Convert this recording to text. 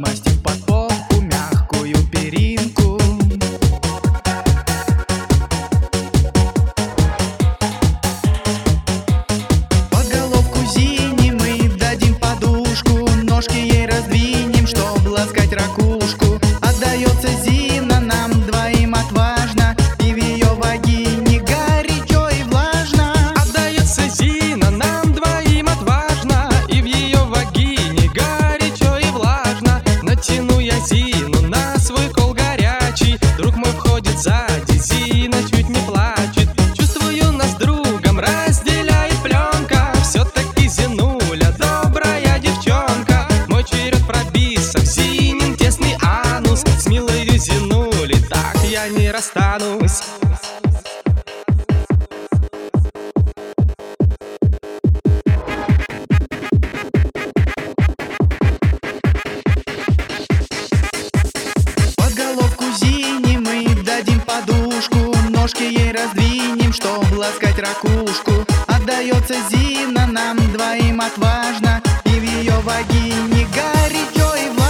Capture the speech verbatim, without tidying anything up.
подмастив под попку мягкую перинку. Под головку Зине мы дадим подушку, ножки ей раздвинем, чтоб ласкать ракушку. Отдается Зина нам двоим отважно, и в ее вагине горячо и влажно. Отдается Зина нам двоим отважно, и в ее вагине горячо и влажно. Натяну я Зину на свой кол горячий, друг мой входит сзади, Зина чуть не плачет. Чувствую, нас с другом разделяет пленка, все-таки Зинуля добрая девчонка. Мой черед пробиться в Зинин тесный анус, с милою Зинулей так я не расстанусь. Под головку Зине мы дадим подушку, ножки ей раздвинем, чтоб ласкать ракушку. Отдается Зина нам двоим отважно, и в ее вагине горячо и влажно.